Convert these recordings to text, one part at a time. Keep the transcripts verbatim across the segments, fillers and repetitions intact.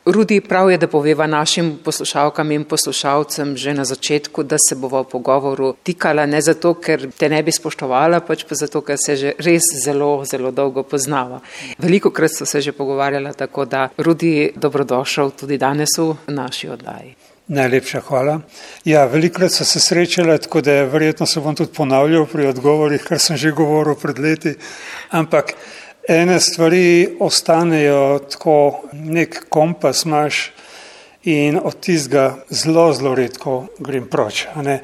Rudi, prav je, da poveva našim poslušalkam in poslušalcem že na začetku, da se bova v pogovoru tikala ne zato, ker te ne bi spoštovala, pač pa zato, ker se že res zelo, zelo dolgo poznava. Veliko krat so se že pogovarjala, tako da Rudi, dobrodošel tudi danes v naši oddaji. Najlepša hvala. Ja, velikokrat so se srečala, tako da verjetno se bom tudi ponavljal pri odgovorih, kar sem že govoril pred leti, ampak ene stvari ostanejo tako, nek kompas imaš in od tistega zelo, zelo redko grem proč.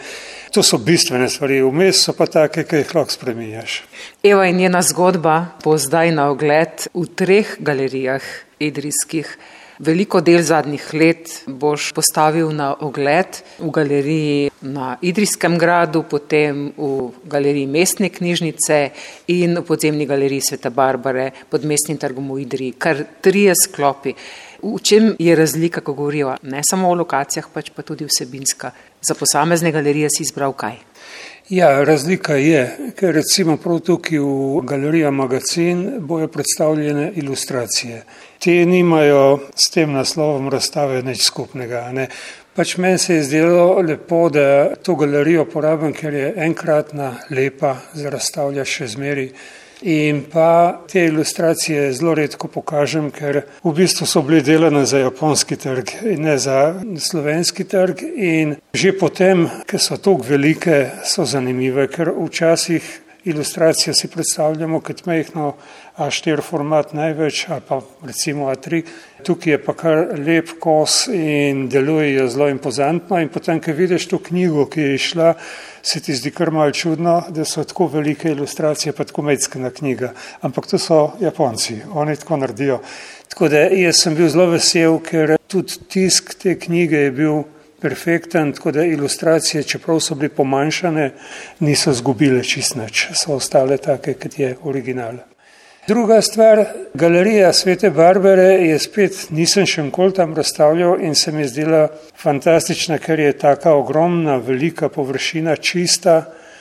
To so bistvene stvari, vmes so pa take, ki jih lahko spreminjaš. Eva in njena zgodba bo zdaj na ogled v treh galerijah idrijskih. Veliko del zadnjih let boš postavil na ogled v galeriji na Idrijskem gradu, potem v galeriji Mestne knjižnice in v podzemni galeriji Svete Barbare pod Mestnim trgom v Idriji. Kar trije sklopi. V čem je razlika, ko govoriva ne samo o lokacijah, pač pa tudi vsebinska? Za posamezne galerije si izbral kaj? Ja, razlika je, ker recimo prav tukaj v galerija Magazin bojo predstavljene ilustracije. Te nimajo s tem naslovom razstave nič skupnega. Ne. Pač meni se je zdelo lepo, da to galerijo porabim, ker je enkratna, lepa, za razstavlja še zmeri. In pa te ilustracije zelo redko pokažem, ker v bistvu so bili delane za japonski trg in ne za slovenski trg. In že potem, ker so toliko velike, so zanimive, ker včasih ilustracije si predstavljamo kot majhno A štiri format največ, ali pa recimo A tri. Tukaj je pa kar lep kos in delujejo zelo impozantno in potem, ko vidiš to knjigo, ki je išla, se ti zdi kar malo čudno, da so tako velike ilustracije, pa tako majčkena knjiga. Ampak to so Japonci, oni tako naredijo. Tako da jaz sem bil zelo vesel, ker tudi tisk te knjige je bil perfekten, tako da ilustracije, čeprav so bili pomanjšane, niso zgubile čist nič, so ostale take, kot je original. Druga stvar, galerija Svete Barbare je spet, nisem še nikoli tam razstavljal in se mi je zdela fantastična, ker je taka ogromna, velika površina, čista,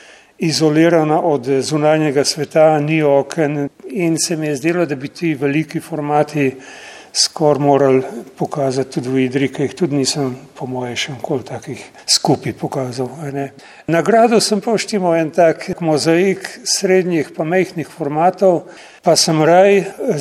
izolirana od zunanjega sveta, ni oken in se mi je zdelo, da bi ti veliki formati skoraj morali pokazati tudi v Idriji, ki jih tudi nisem po moje še nikoli takih skupaj pokazal. Ne. Nagrado sem pa štimal en tak mozaik srednjih pa majhnih formatov, pa sem raj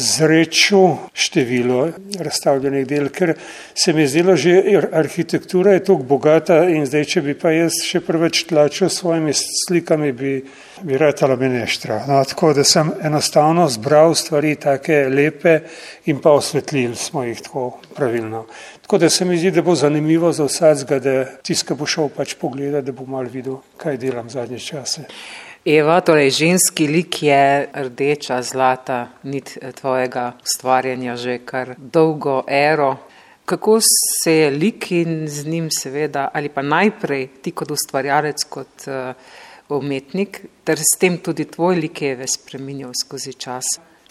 zrečil število razstavljenih del, ker se mi je zdelo, že arhitektura je toliko bogata in zdaj, če bi pa jaz še preveč tlačil s svojimi slikami, bi, bi ratala meneštra. No, tako da sem enostavno zbral stvari take lepe in pa osvetlili smo jih tako pravilno. Tako da se mi zdi, da bo zanimivo za vsakega, da tiska bo šel pač pogledati, da bo malo videl, kaj delam zadnje čase. Eva, torej ženski lik je rdeča, zlata nit tvojega ustvarjanja že kar dolgo ero. Kako se je lik in z njim seveda, ali pa najprej ti kot ustvarjalec, kot uh, umetnik, ter s tem tudi tvoj lik je spreminjal skozi čas?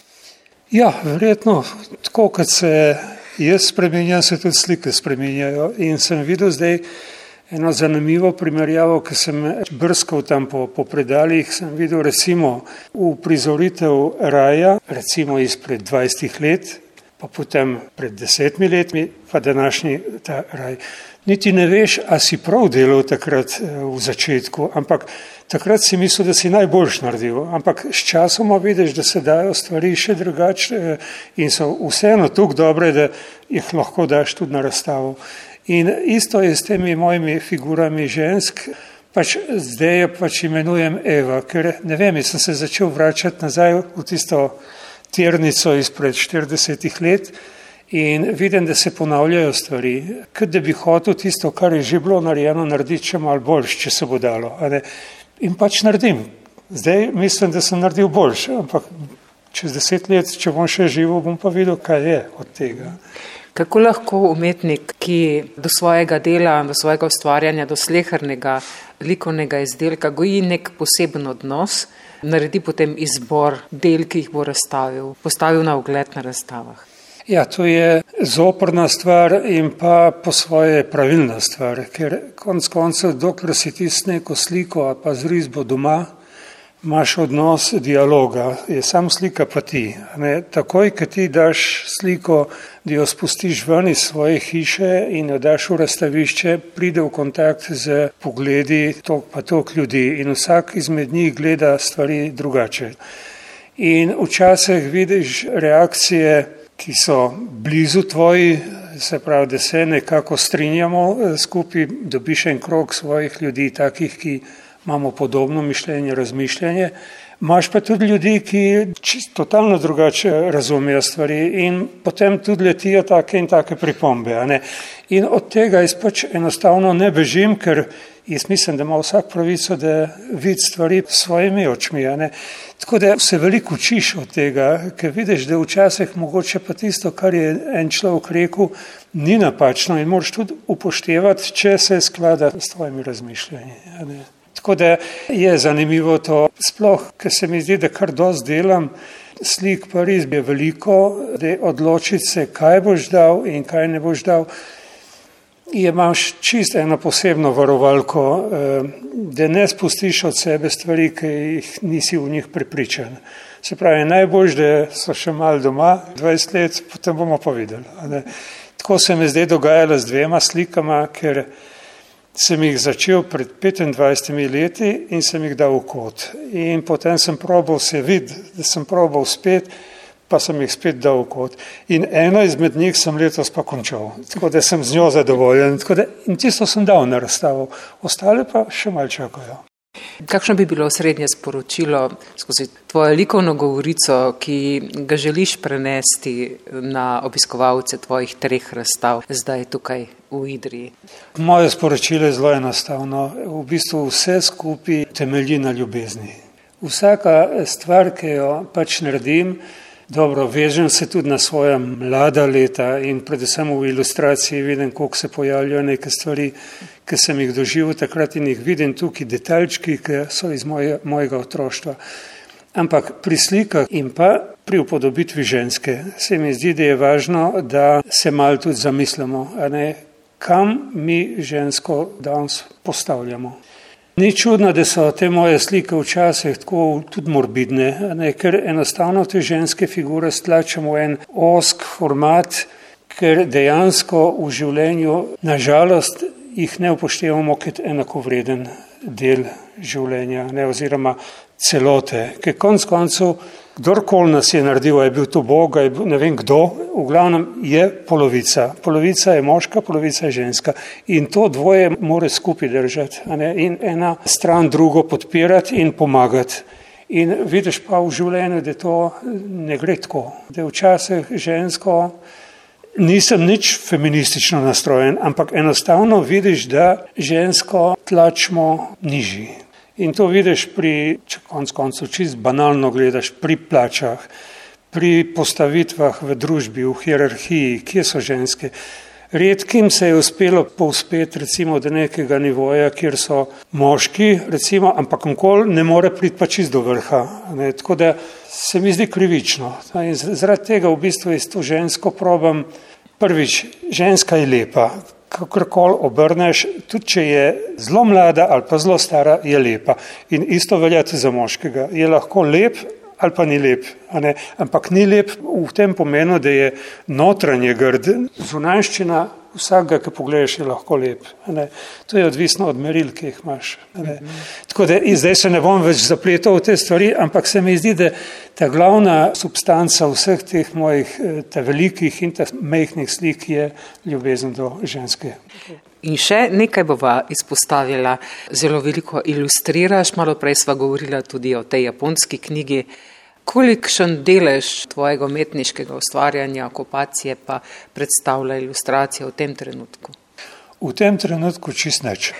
Ja, verjetno, tako kot se jaz spreminjam, se tudi slike spreminjajo in sem videl zdaj eno zanimivo primerjavo, ki sem brskal tam po, po predalih, sem videl recimo v prizoritev raja, recimo izpred dvajsetih let, pa potem pred desetimi letmi, pa današnji ta raj. Niti ne veš, a si prav delal takrat v začetku, ampak takrat si mislil, da si najboljš naredil, ampak s časoma vidiš, da se dajo stvari še drugače in so vseeno toliko dobre, da jih lahko daš tudi na razstavo. In isto je s temi mojimi figurami žensk, pač zdaj jo pač imenujem Eva, ker ne vem, jaz sem se začel vračati nazaj v tisto tirnico izpred štiridesetih let in vidim, da se ponavljajo stvari, kot da bi hotel tisto, kar je že bilo narejeno, narediti še malo boljš, če se bo dalo. In pač naredim. Zdaj mislim, da sem naredil boljš, ampak čez deset let, če bom še živel, bom pa videl, kaj je od tega. Kako lahko umetnik, ki do svojega dela, do svojega ustvarjanja, do slehernega likovnega izdelka goji nek poseben odnos, naredi potem izbor del, ki jih bo razstavil, postavil na ogled na razstavah? Ja, to je zoprna stvar in pa po svoje pravilna stvar, ker konec koncev, dokler si tisti neko sliko ali pa zrisbo doma, imaš odnos dialoga, je sam slika pa ti. Ne? Takoj, ko ti daš sliko, da jo spustiš ven iz svoje hiše in jo daš v razstavišče, pride v kontakt z pogledi tok pa tok ljudi in vsak izmed njih gleda stvari drugače. In včasih vidiš reakcije, ki so blizu tvoji, se pravi, da se nekako strinjamo skupaj, dobiš en krog svojih ljudi, takih, ki imamo podobno mišljenje, razmišljanje. Imaš pa tudi ljudi, ki čisto totalno drugače razumejo stvari in potem tudi letijo take in take pripombe. A ne? In od tega jaz pač enostavno ne bežim, ker jaz mislim, da ima vsak pravico, da vidi stvari s svojimi očmi. A ne? Tako da se veliko učiš od tega, ker vidiš, da včasih mogoče pa tisto, kar je en človek rekel, ni napačno in moraš tudi upoštevati, če se sklada s tvojimi razmišljanji. A ne? Tako da je zanimivo to, sploh, ker se mi zdi, da kar dosti delam, slik pa res je veliko, da odločiti se, kaj boš dal in kaj ne boš dal, je imaš čisto eno posebno varovalko, da ne spustiš od sebe stvari, ki jih nisi v njih prepričan. Se pravi, najbolj, da so še malo doma, dvajset let, potem bomo pa videli. Tako se mi zdaj dogajalo z dvema slikama, ker sem jih začel pred petindvajsetimi leti in sem jih dal v kot. In potem sem probal se videti, da sem probal spet, pa sem jih spet dal v kot. In eno izmed njih sem letos pa končal, tako da sem z njo zadovoljen. Da, in tisto sem dal na razstavo, ostale pa še malo čakajo. Kakšno bi bilo srednje sporočilo skozi tvojo likovno govorico, ki ga želiš prenesti na obiskovalce tvojih treh razstav zdaj tukaj v Idriji? Moje sporočilo je zelo enostavno. V bistvu vse skupaj temelji na ljubezni. Vsaka stvar, ki jo pač naredim, dobro, vežem se tudi na svoja mlada leta in predvsem v ilustraciji vidim, koliko se pojavljajo neke stvari, ki sem jih doživel takrat in jih vidim tukaj detaljčki, ki so iz moje, mojega otroštva. Ampak pri slikah in pa pri upodobitvi ženske se mi zdi, da je važno, da se malo tudi zamislimo, a ne, kam mi žensko danes postavljamo. Ni čudno, da so te moje slike včasih tako tudi morbidne, ne, ker enostavno te ženske figure stlačamo v en ozk format, ker dejansko v življenju nažalost jih ne upoštevamo kot enakovreden del življenja, ne, oziroma celote. Ker konec koncev, kdorkoli nas je naredil, je bil to Bog, je bil ne vem kdo, v glavnem je polovica. Polovica je moška, polovica je ženska. In to dvoje mora skupaj držati. Ne? In ena stran drugo podpirati in pomagati. In vidiš pa v življenju, da to ne gre tako. Da včasih žensko, nisem nič feministično nastrojen, ampak enostavno vidiš, da žensko tlačimo nižji. In to vidiš pri, če konc koncev čist banalno gledaš, pri plačah, pri postavitvah v družbi, v hierarhiji, kje so ženske. Redkim se je uspelo povspeti recimo do nekega nivoja, kjer so moški, recimo, ampak nikoli ne more priti pa čist do vrha. Ne? Tako da se mi zdi krivično. In zaradi tega v bistvu iz to žensko probam, prvič, ženska je lepa. Kakorkoli obrneš, tudi če je zelo mlada ali pa zelo stara, je lepa. In isto velja tudi za moškega. Je lahko lep ali pa ni lep. A ne? Ampak ni lep v tem pomenu, da je notranje grd. Zunanjščina vsakega, ki pogledaš, je lahko lep. A ne? To je odvisno od meril, ki jih imaš. A ne? Tako da zdaj se ne bom več zapletal v te stvari, ampak se mi zdi, da ta glavna substanca vseh teh mojih, ta velikih in ta majhnih slik je ljubezen do ženske. In še nekaj bova izpostavila. Zelo veliko ilustriraš, malo prej sva govorila tudi o tej japonski knjigi. Kolikšen delež tvojega umetniškega ustvarjanja, okupacije pa predstavlja ilustracija v tem trenutku? V tem trenutku čist nič.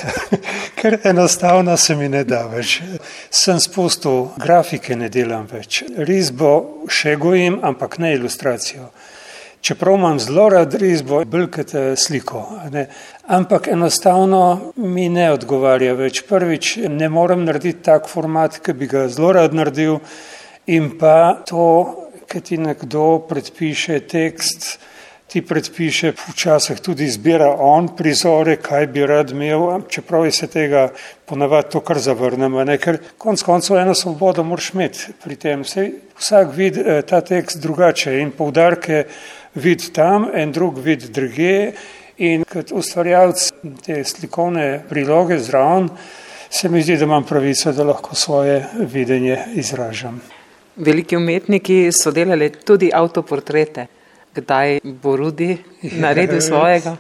Ker enostavno se mi ne da več. Sem spustil, grafike ne delam več. Risbo še gojim, ampak ne ilustracijo. Čeprav imam zelo rad risbo, bolj kot sliko. Ne? Ampak enostavno mi ne odgovarja več. Prvič, ne morem narediti tak format, ki bi ga zelo rad naredil, in pa to, ki ti nekdo predpiše tekst, ti predpiše, včasih tudi izbira on prizore, kaj bi rad imel, čeprav se tega ponavadi to kar zavrnemo, ne? Ker konc koncev eno svobodo moraš imeti pri tem. Sej vsak vidi ta tekst drugače in poudarke vidi tam, en drug vidi druge in kot ustvarjalec te slikovne priloge zraven se mi zdi, da imam pravico, da lahko svoje videnje izražam. Veliki umetniki so delali tudi avtoportrete. Kdaj bo Rudi naredil svojega?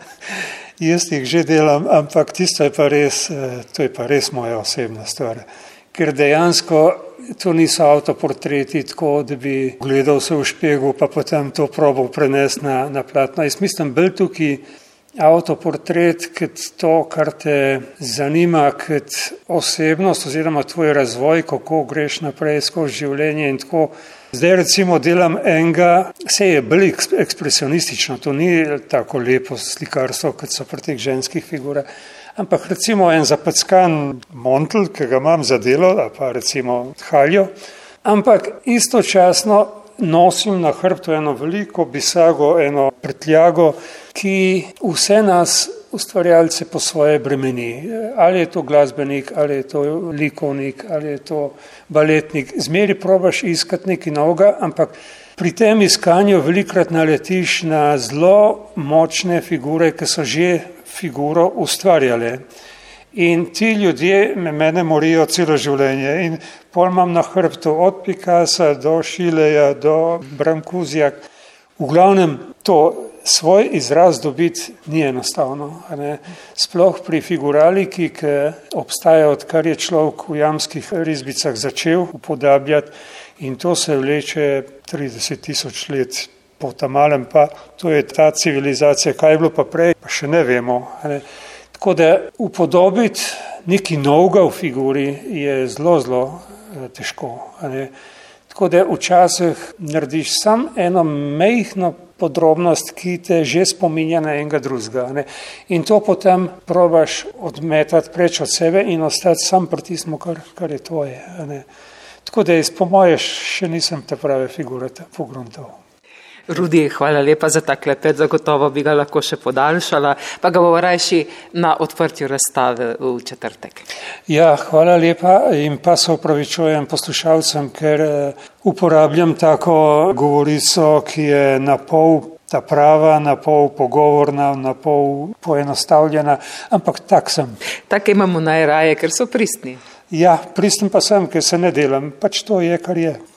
Jaz jih že delam, ampak tisto je pa res, to je pa res moja osebna stvar. Ker dejansko to niso avtoportreti tako, da bi gledal se v špegu, pa potem to probal prenesti na, na platno. Jaz mislim, bolj tukaj avtoportret kot to, kar te zanima kot osebnost oziroma tvoj razvoj, kako greš naprej skozi življenje in tako. Zdaj recimo delam enega, se je bolj ekspresionistično, to ni tako lepo slikarstvo, kot so pri teh ženskih figurah, ampak recimo en zapackan montel, ki ga imam za delo, ali pa recimo haljo, ampak istočasno nosim na hrbtu eno veliko bisago, eno prtljago, ki vse nas ustvarjalce po svoje bremeni. Ali je to glasbenik, ali je to likovnik, ali je to baletnik. Zmeri probaš iskati nekaj novega, ampak pri tem iskanju velikrat naletiš na zelo močne figure, ki so že figuro ustvarjale. In ti ljudje me mene morijo celo življenje in pol imam na hrbtu od Picassa do Šileja, do Brancusia. V glavnem to svoj izraz dobiti ni enostavno. Ne? Sploh pri figuraliki, ki obstaja, odkar je človek v jamskih risbicah začel upodabljati in to se vleče trideset tisoč let po tamalem, pa to je ta civilizacija, kaj je bilo pa prej, pa še ne vemo. Ne? Tako da upodobiti nekaj novega v figuri je zelo, zelo težko. Ne? Tako da včasih narediš sam eno mejhno podrobnost, ki te že spominja na enega drugega. Ne? In to potem probaš odmetati preč od sebe in ostati sam pri tistem, kar, kar je tvoje. Ne? Tako da po moje še nisem te prave figure pogruntal. Rudi, hvala lepa za ta klepet, zagotovo bi ga lahko še podaljšala, pa ga bomo rajši na odprtju razstave v četrtek. Ja, hvala lepa in pa se opravičujem poslušalcem, ker uporabljam tako govorico, ki je na pol ta prava, na pol pogovorna, na pol poenostavljena, ampak tak sem. Take imamo najraje, ker so pristni. Ja, pristen pa sem, ker se ne delam, pač to je, kar je.